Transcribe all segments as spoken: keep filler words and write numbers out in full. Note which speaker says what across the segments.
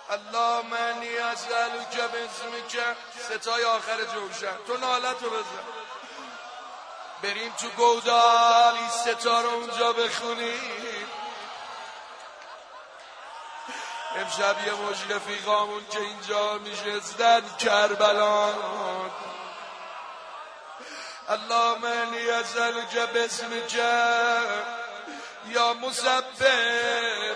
Speaker 1: اللهم انی اسألک باسمک. ستای آخر جوشن تو نالتو بزن. بریم تو گودال این ستا رو اونجا بخونیم. امشب یه مش رفیقامون که اینجا میشستن کربلا. اللهم انی اسألک باسمک یا مسبب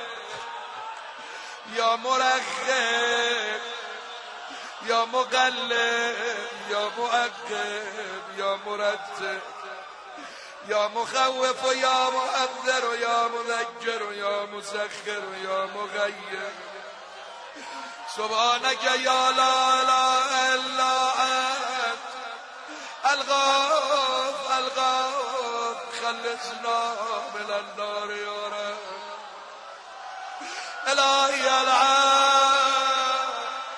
Speaker 1: یا مرخب یا مقلب یا معقب یا مرتب یا مخوف و یا مؤذر و یا مذکر و یا مسخر و یا مغیر. سبحانك یا لا اله الا انت الغوث الغوث خلصنا من النار یا رب. الهی العالم.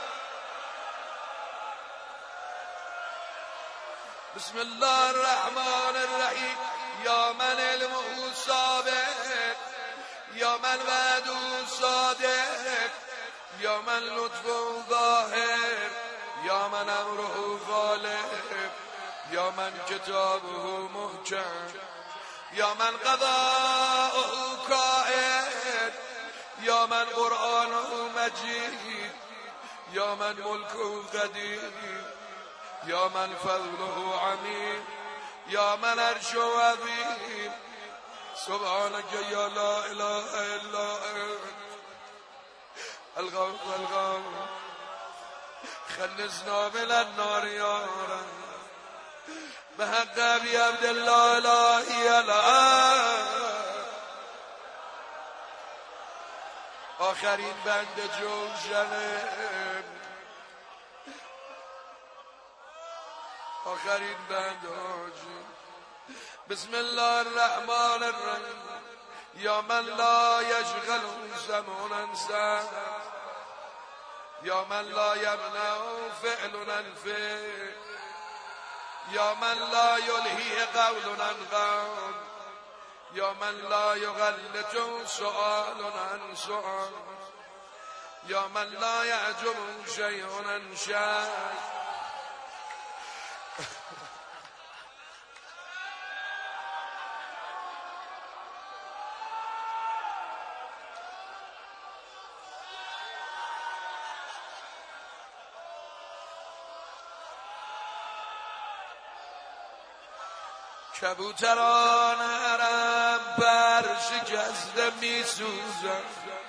Speaker 1: بسم الله الرحمن الرحیم. یا من علمه سابق یا من وعده صادق یا من لطفه ظاهر یا من امره غالب یا من کتابه محکم یا من قضاؤه کائن یا من قرآنه مجید یا من ملکه قدیم یا من فضله عمیم یا من عرشه عظیم. سبحانك یا لا اله الا انت الغوث الغوث خلصنا من النار یا رب. به حق ابی عبدالله الهی الان. آخرین بند جوشنه. آخرین بند آجی. بسم الله الرحمن الرحیم. یا من لا یشغل زمان سر یا من لا یمنع فعل الفعل یا من لا یلهی قول عن قول یا من لا یغلط سؤال عن سؤال یا من لا یعجب شیء عن شیء. کبوتران حرم بر شکسته می سوزند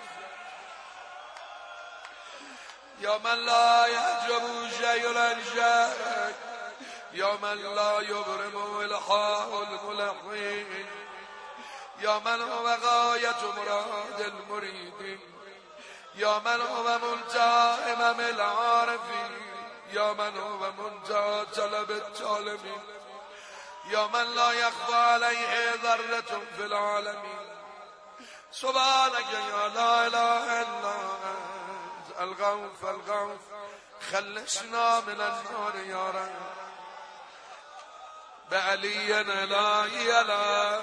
Speaker 1: یا من لا یعجب شیء عن شیء یا من لا یبرم الحاء الملحین یا من هو غایة مراد المريدين یا من هو منتهى امم العارفین یا من هو منتهى طلب الطالبین یا من لا یخفى علیه ذرة فی العالمین. سبحانك یا لا اله الا انت الغوث الغوث خلصنا من النار یا رب. به علی الهی الان.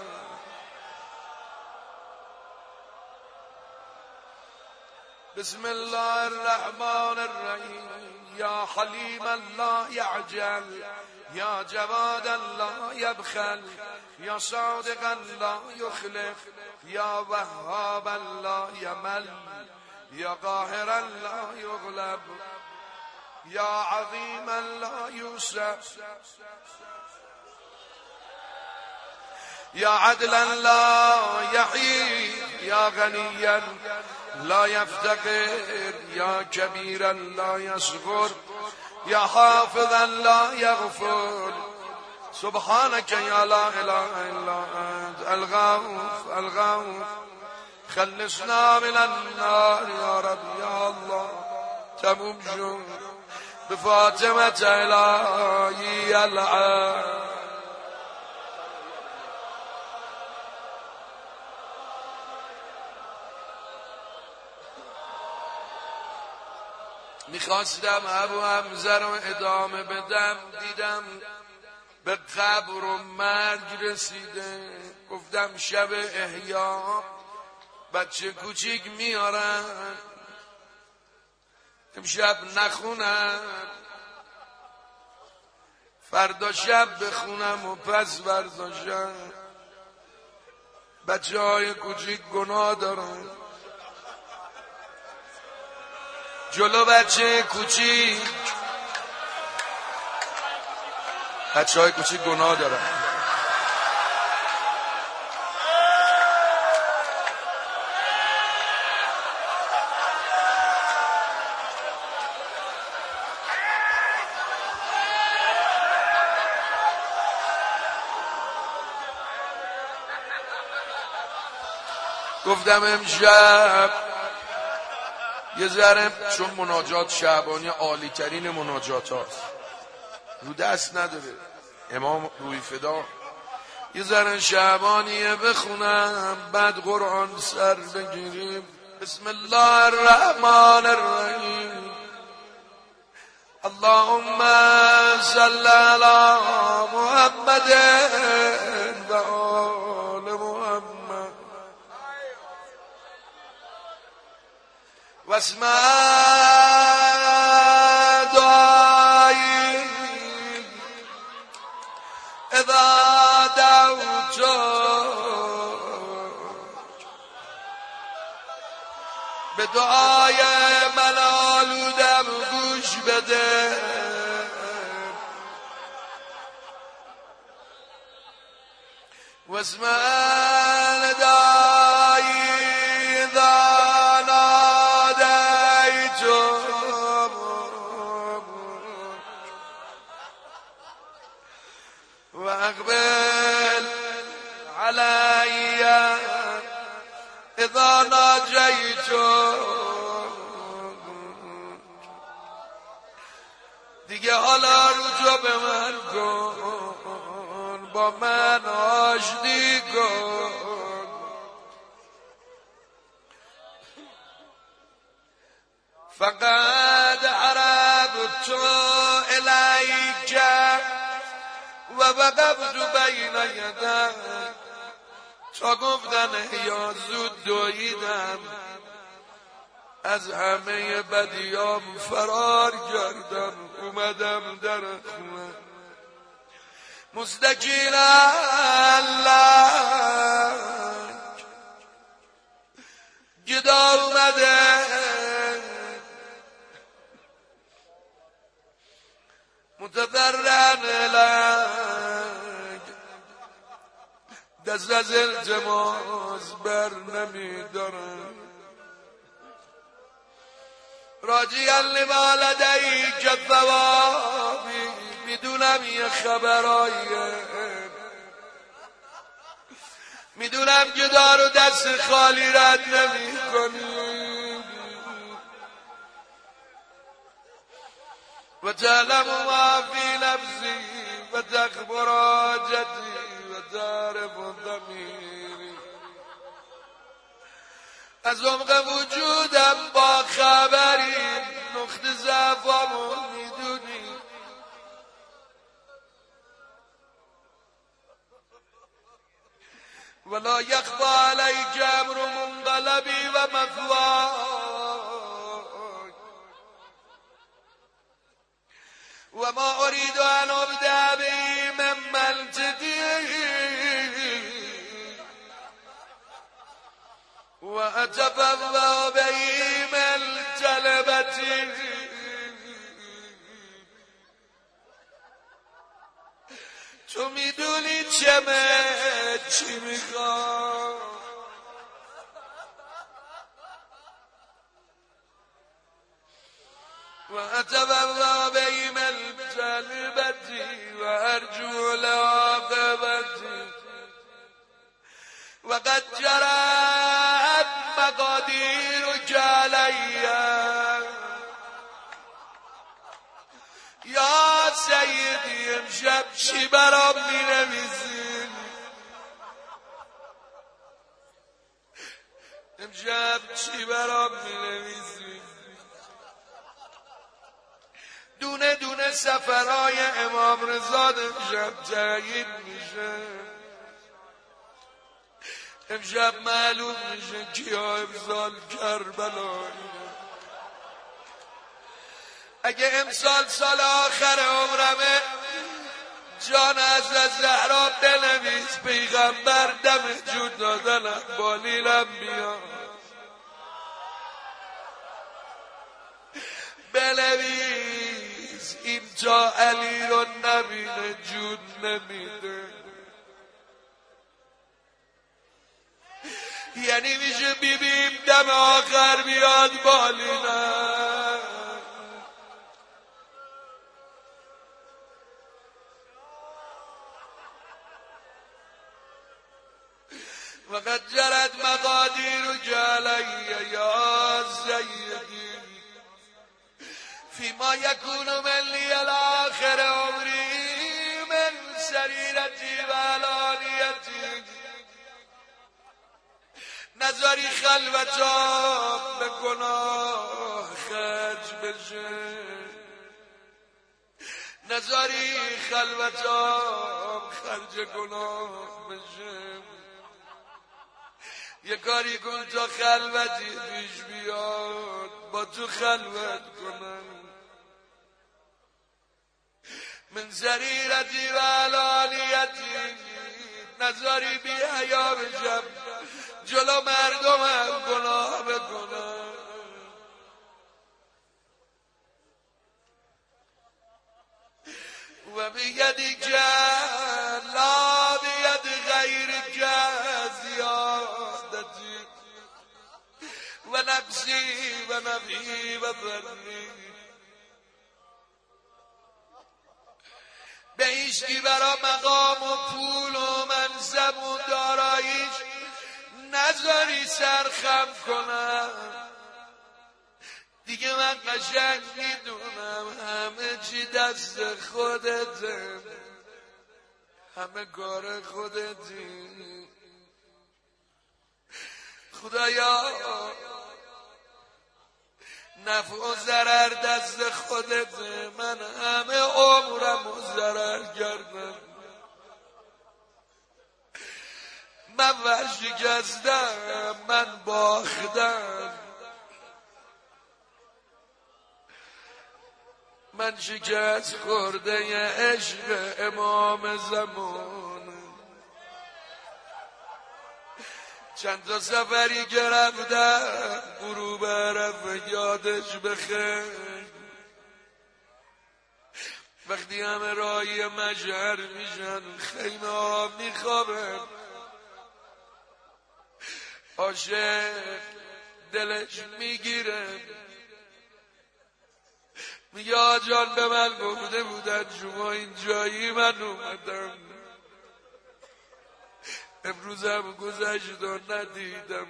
Speaker 1: بسم الله الرحمن الرحیم. یا حلیم لا یعجل یا جواد لا یبخل یا صادق لا یخلف یا وهاب لا یمل یا قاهر لا یغلب یا عظیم لا یوسف یا عدلا لا یحی یا غنیا لا یفتقر یا کبیرا لا یصغر یا حافظا لا یغفر. سبحانك یا لا اله الا انت الغوث الغوث خلصنا من النار یا رب یا الله. تموم شد به فاطمه الهی الان. میخواستم ابو حمزه رو ادامه بدم، دیدم به قبر و مرگ رسیده. گفتم شب احیا بچه کوچیک میارن امشب نخونم فردا شب بخونم و پس برداشم. بچه های کوچیک گناه دارن، جلو بچه کوچیک بچه های کوچیک گناه دارن. گفتم امشب یه ذره، چون مناجات شعبانی عالی ترین مناجات هاست، رو دست نداره امام روی فدا، یه ذره شعبانیه بخونم بعد قرآن سر بگیریم. بسم الله الرحمن الرحیم. اللهم صل علی محمد و آل محمد واسمع دعایی اذا دعوت، به دعای من آلودم گوش بده. واسمع ندایی اذا نادیت و اقبل علی اذا ناجیت. دیگه حالا رجوع به من کن، با من آشتی کن. فقد عرضت الیک و وقفت بین یدیک. تا گفتن یا زود دویدم، از همه بدیام فرار کردم، اومدم در خونه مستقیلا لک. گدا اومده متضرعن لک، دست از التماس بر نمی دارم. راجعا لوالدیک ثوابی، میدونم یه خبراییه، میدونم که دارو دست خالی رد نمی کنی و تعلم ما فی نفسی و تخبر حاجتی و تعرف ضمیری. از عمق وجودم با خبری، نقطه ضعفامو میدونی. ولا یخفی علیک امر منقلبی و مثواک و ما ارید ان ابدأ به من منطقی و اتبوا به من طلبتی. تو میدونی چمه چی میخوام، و اتبوا به من طلبتی و ارجو العاقبتی و قد جرت مقادیرک علی. یا سیدی امشب چی برام مینویسی؟ امشب چی برام مینویسی؟ دونه دونه سفرهای امام رضا امشب تعیین میشه. امشب معلوم میشه کیا افضال کربلایی. اگه امسال سال آخر عمرمه جان از زهرا بنویس پیغمبر دم جود دادنم بالیلم بیاد بنویس اینجا علی رو نبینه جود نمیده یعنی میشه بیبیم دم آخر بیاد بالینم وقد جرت مقاديرك علي يا سيدي فيما يكون من لي الآخر عمري من سريرتي وعلانيتي نظری خلوتام به گناه خرج بشه نظری خلوتام خرج گناه بشه یه کاری کن تا خلوتی پیش بیاد با تو خلوت کنم من سریرتی و علانیتی نظری بی حیا بشم جلو مردمم گناه بکنم و بیدی که لا بید غیر که زیادتی و نفسی و نفی و ظنی به ایشکی برا مقام و پول و منصب و داراییش نذاری سرخم کنم دیگه من قشنگ میدونم همه چی دست خودته همه کار خودتی خدایا نفع و ضرر دست خودته من همه عمرم و ضرر کردم من ورشکستم من باختم من شکست خورده ی عشق امام زمان چند تا سفری که رفتم غروب عرفه یادش بخیر وقتی همه راهی مشهر میشن خیمه ها میخوابن عاشق دلش میگیره میگه آجان به من گفته بودن شما اینجایی من اومدم امروزم گذشت و ندیدم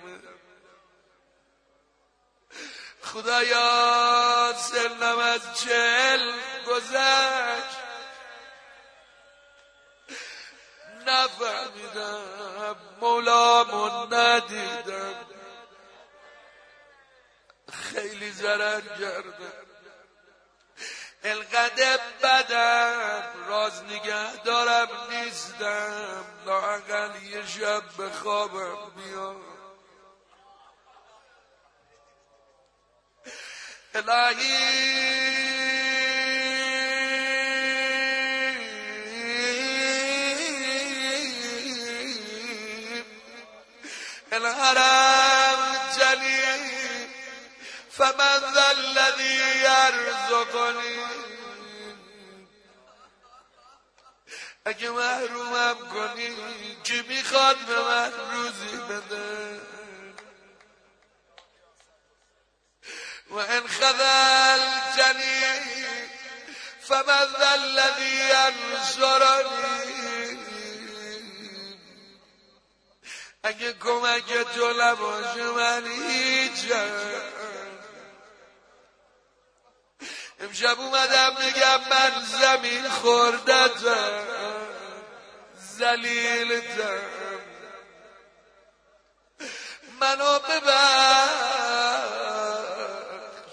Speaker 1: خدایا سنم از چهل گذشت نفهمیدم مولامو ندیدم خیلی ضرر کردم القدر بدم راز نگه دارم نیستم لااقل یه شب به خوابم بیاد الهی الحرم جلیل فمن ذا الذی یرزقنی اگه محرومم کنی کی میخواد به من روزی بده و ان خذلتنی فمن ذا الذی ینصرنی اگه کمک تو نباشه من هیچم امشب اومدم بگم من زمین خوردتم ذلیلتم منو ببخش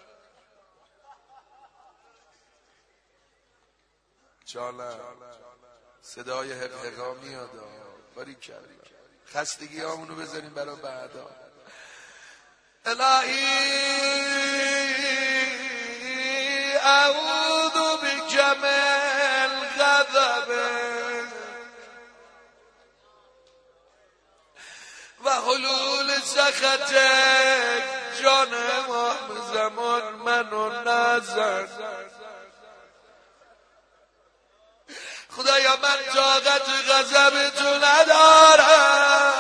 Speaker 1: جانم صدای حقحقا میاد باری کردیم خستگی همونو بذاریم برای بعدا الهی اعوذ بک من غضبک و حلول سخطک. جان امام زمان منو نزن خدایا، من طاقت غضب تو ندارم.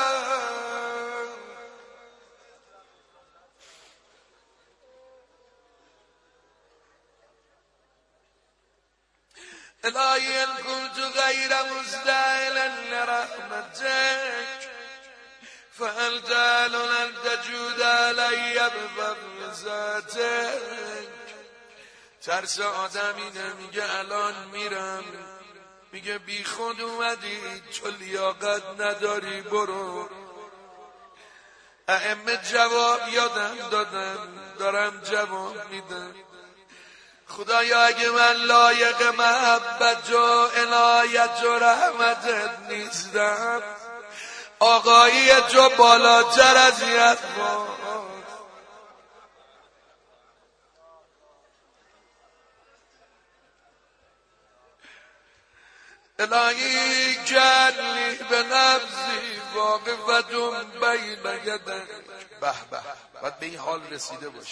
Speaker 1: الهی ان كنت غیر مستاهلا لرحمتک فانت اهل ان تجود علی بفضل ذاتک. ترس آدم اینه، میگه الان میرم، میگه بی خود اومدی تو لیاقت نداری برو. ائمه جواب یادم دادن، دارم جواب میدم. خدایا اگه من لایق محبت و عنایت و رحمتت نیستم، آقایی تو بالاتر از یه الهی کلی به نفسی واقفتون بین یدک. به به، باید به این حال رسیده باشی.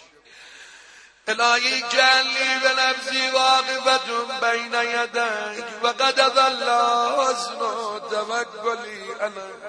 Speaker 1: الهی کلی به نفسی واقفتون بین یدک و قد اضل حسن توکلی علیک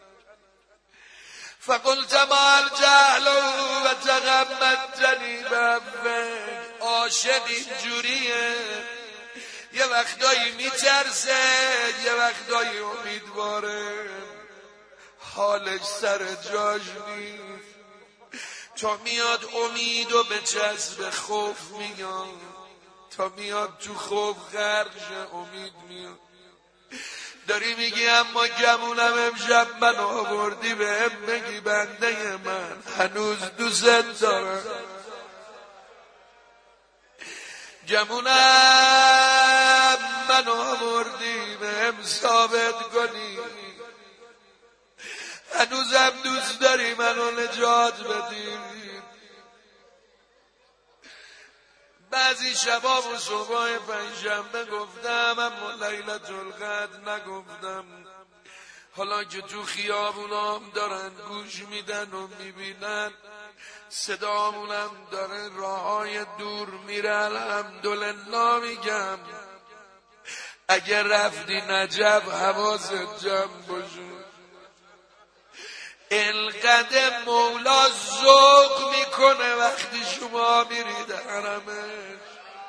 Speaker 1: فقلت ما الجهل و تغمدتنی بعفوک. عاشق اینجوریه، یه وقتایی میترسه، یه وقتایی امیدواره، حالش سر جاش نیست. تا میاد امید و به چسب خوف میاد، تا میاد تو خوف غرق شه امید میاد. داری میگی اما گمونم امشب من آوردی بهم بگی بنده من هنوز دوست دارم. گمونم من آوردی بهم ثابت کنی هنوزم دوست داری منو نجات بدی. بعضی شبا و صبح پنجشنبه گفتم اما لیلة القدر نگفتم. حالا که تو خیابونام دارن گوش میدن و میبینن، صدامونم داره راههای دور میره، الحمدلله میگم. اگر رفتی نجف حواست جمع باشه. اینقدر مولا ذوق میکنه وقتی شما میرید حرمش،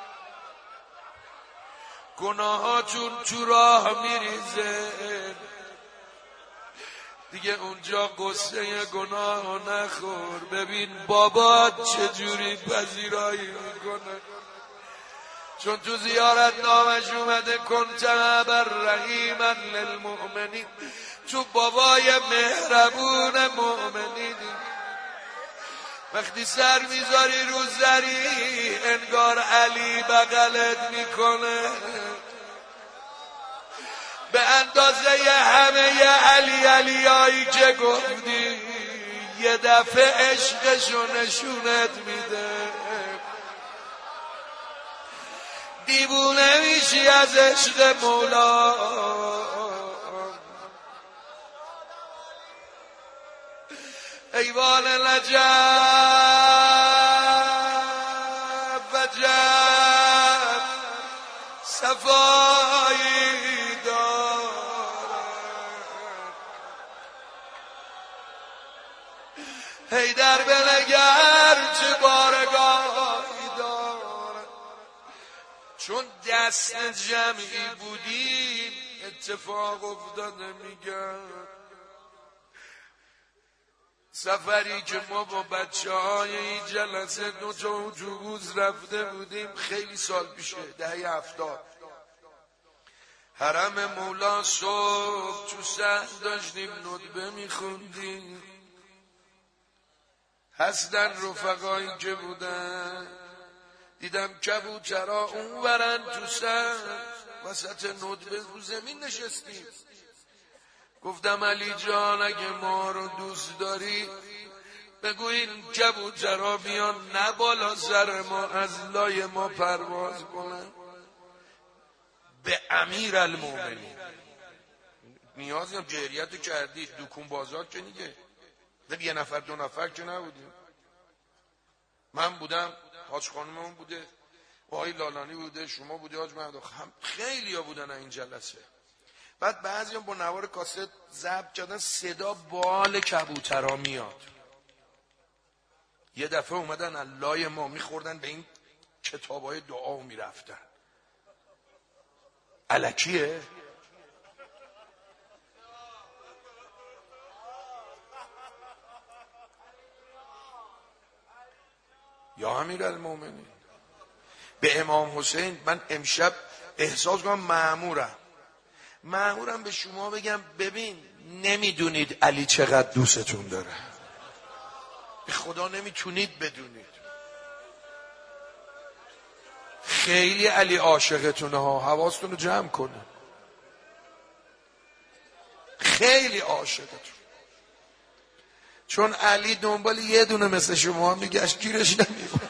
Speaker 1: گناهاتون تو راه میریزه دیگه، اونجا قصه گناه نخور. ببین بابات چجوری پذیرایی میکنه، چون تو زیارت نامش اومده کنت ابا رحیما للمؤمنین، تو بابای مهربون مؤمنین. وقتی سر میذاری رو زری انگار علی بغلت میکنه، به اندازه همه علی علیایی که گفتی یه دفعه عشقشو نشونت میده. دیوونه میشی از عشق مولا. ایوان لجب وجب صفایی دارد، حیدر بنگر چه بارگاهی دارد. چون دست جمعی بودیم اتفاق افتاده میگم. سفری که ما با بچه های این جلسه دو تا اتوبوس رفته بودیم خیلی سال پیشه، دهه هفتاد، حرم مولا صبح تو سحر داشتیم ندبه میخوندیم. هستن رفقایی که بودن، دیدم کبوترها اون برن تو سحر وسط ندبه رو زمین نشستیم. گفتم علی جان اگه ما رو دوست داری بگوین کبوترها بیان نه بالا سر ما از لای ما پرواز کنن. به امیر المومنین نیازی هم جهریت کردید، دکون بازار که نیگه یه نفر دو نفر که نبودیم. من بودم، حاج خانممون بوده، آقای لالانی بوده، شما بودی، حاج محمد، خیلی ها بودن این جلسه. بعد بعضی هم با نوار کاست ضبط کردن صدا بال کبوترها میاد. یه دفعه اومدن اللای ما میخوردن به این کتابای دعا و میرفتن. الکیه؟ یا امیرالمومنین. به امام حسین من امشب احساس کنم مأمورم مأمورم به شما بگم ببین نمیدونید علی چقدر دوستتون داره، به خدا نمیتونید بدونید، خیلی علی عاشقتونه ها، حواستون رو جمع کنه، خیلی عاشقتون. چون علی دنبال یه دونه مثل شما میگشت گیرش نمیاد.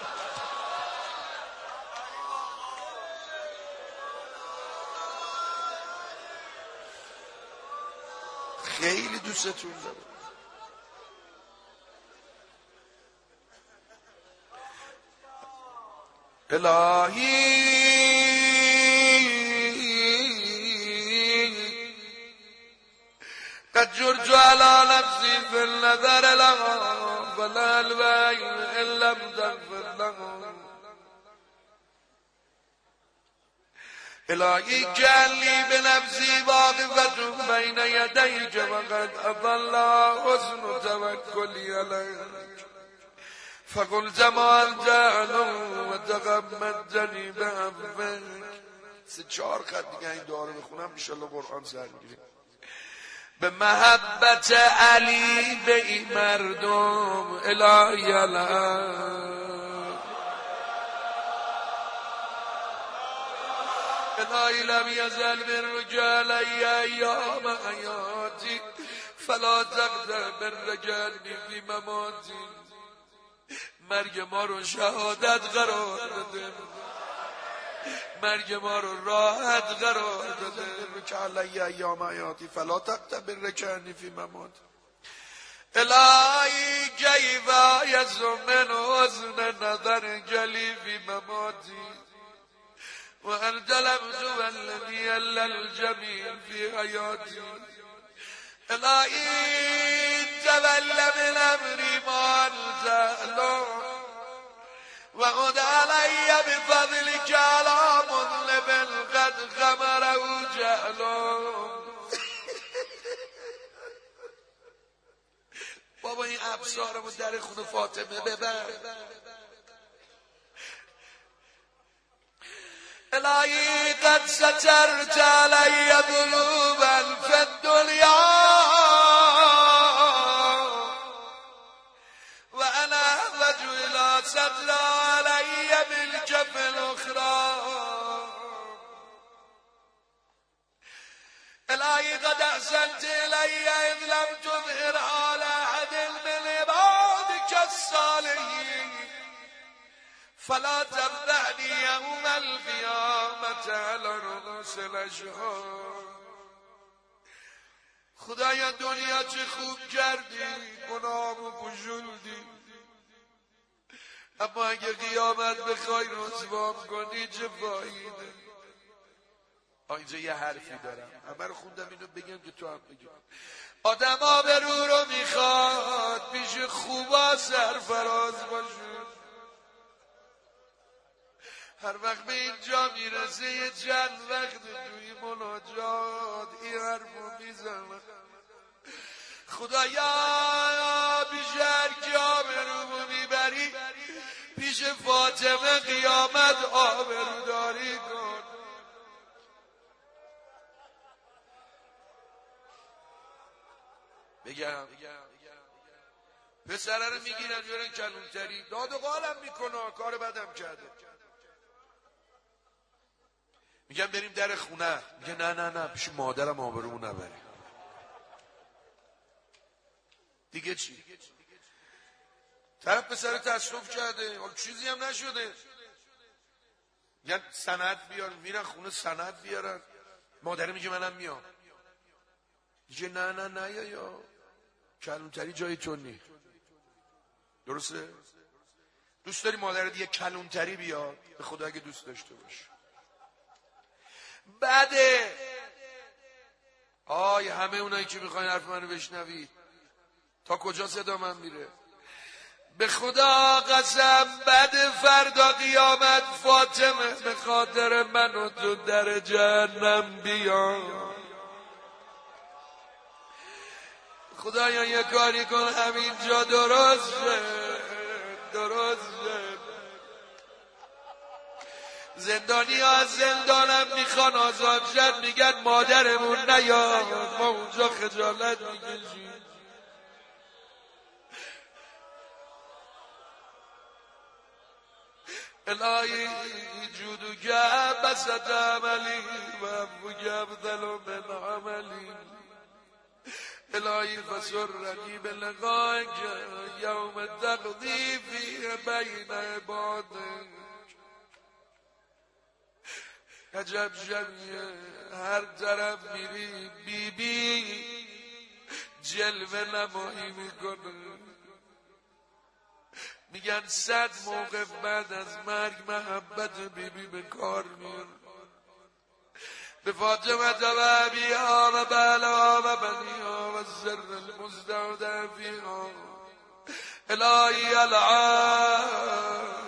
Speaker 1: خیلی دوستتون داره. الهی قد جرج على نفسي في النظر لها فلا الوين إن لم تغفر لها الهی جلی بنفسی واقفة بین یدیک وقد اضل حسن توکلی علیک فقلت ما الجهل وتغمدتنی بعفوک. سه چهار خط دیگه این دعا رو بخونم انشالله قرآن سر میگیریم. به محبت علی به این مردم الهی الهی الهی لم یزل بالرجال ایام حیاتی فلا تقدر بالرجال فی مماتی. مرگ ما رو شهادت قرار بده، مرگ ما رو راحت قرار بده. که علی ایام حیاتی فلا تقدر بالرجال فی مماتی. الهی کیف یزمن حسن نظر جلی فی مماتی وأنت لم تولني إلا الجميل في حياتي. إلهي تولى من أمري ما أنت له وعد علي بفضلك على مظلم قد غمره جهله. بابا این ابصارمو در خون فاطمه ببر. الهی قد سترت علی ذنوبا فی الدنیا و انا احوج الی ستر علی بالکف الاخری. الهی قد احسنت الی اذ لم تظهر على احد من عبادك الصالحین فلا تفضحني يوم القیامة على رؤوس الاشهاد. خدایا دنیا چه خوب کردی، گناهمو پوشوندی، اما اگه قیامت بخوای رسوام کنی چه فایده. اینجا یه حرفی دارم، همه رو خوندم اینو بگم که تو هم بگم. آدم آبرو رو میخواد پیش خوبا سرفراز باشه. هر وقت به اینجا میرسه یه چند وقت توی مناجات این حرفو میزنه خدایا پیش هر کی آبرومو میبری پیش فاطمه قیامت آبروداری کن. بگم پسره رو میگیرن بیارن کلونتری داد و قالم میکنه، کار بدم کرده. میگم بریم در خونه، میگه نه نه نه پیش مادرم آبرومو نبری. دیگه چی؟ طرف پسر تصرف کرده، چیزی هم نشده، میگن سند بیار، میرن خونه سند بیارن، مادره میگه منم میام، میگه نه نه نه یا یا کلونتری جای تو نی. درسته؟ دوست داری مادرت یه کلونتری بیاد؟ به خدا اگه دوست داشته باش. بعده آی همه اونایی که میخواین حرف منو بشنوید، تا کجا صدا من میره؟ به خدا قسم بعد فردا قیامت فاطمه به خاطر من و تو در جهنم بیا. خدایا یه کاری کن همینجا درست شه، درست شه. زندانی ها از زندانم میخوان آزاد شد، میگن مادرمون نیاد، ما اونجا خجالت میکشیم. الهی جودك بسط عملي وعفوك أفضل من عملي. الهی فسرني بلقائك يوم تقضي فيه بين عبادك. عجب جمعیه، هر طرف میری بی بی جلوه نمایی میکنه. میگن صد موقف بعد از مرگ محبت بی بی به کار میاد. به فاطمه و ابیها و بعلها و بنیها و السر المستودع فیها الهی العالم